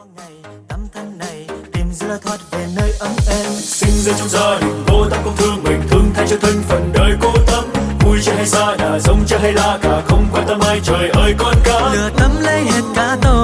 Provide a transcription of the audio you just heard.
Tấm thân này tìm ra lối thoát về nơi ấm êm. Sinh ra trong gia đình cô Tâm không thương mình, thương thay cho thân phận đời cô Tâm. Vui chơi hay xa đà, rông chơi hay la cả, không quan tâm ai trời ơi con cá. Lừa Tâm lấy hết cả tôi